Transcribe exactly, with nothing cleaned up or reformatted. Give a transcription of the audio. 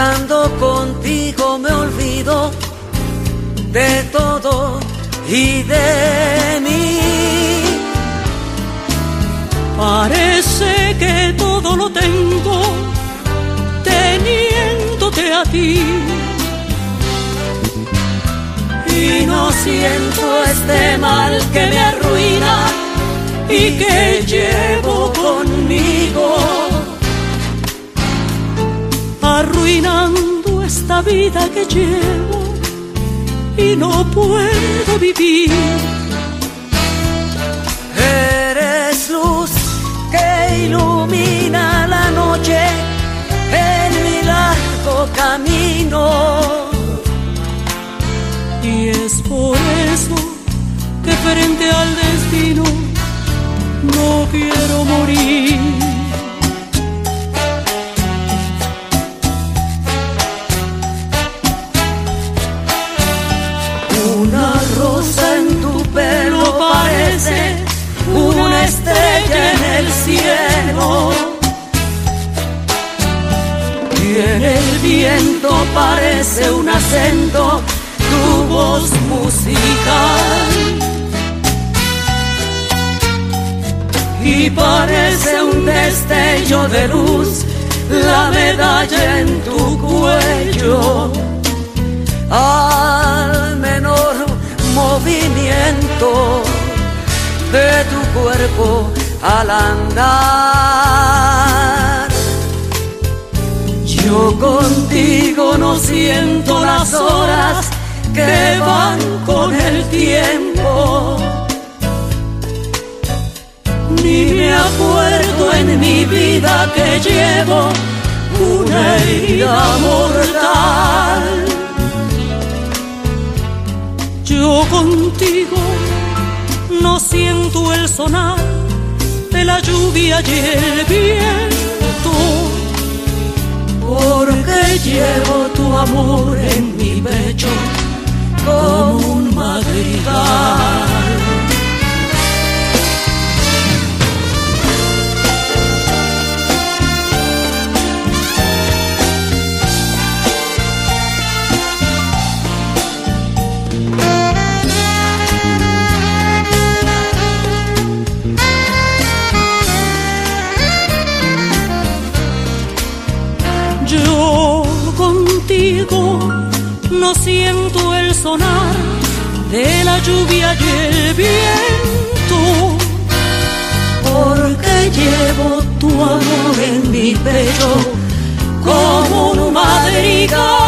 Estando contigo me olvido de todo y de mí. Parece que todo lo tengo teniéndote a ti. Y no siento este mal que me arruina y que llevo conmigo, arruinando esta vida que llevo y no puedo vivir. Eres luz que ilumina la noche en mi largo camino, y es por eso que frente al destino no quiero morir. Una rosa en tu pelo parece una estrella en el cielo, y en el viento parece un acento tu voz musical, y parece un destello de luz la medalla en tu cuello. Al menor movimiento de tu cuerpo al andar, yo contigo no siento las horas que van con el tiempo, ni me acuerdo en mi vida que llevo una herida mortal. Yo contigo no siento el sonar de la lluvia y el viento, porque llevo tu amor en mi pecho como un madrigal. Yo contigo no siento el sonar de la lluvia y el viento, porque llevo tu amor en mi pecho como un madrigal.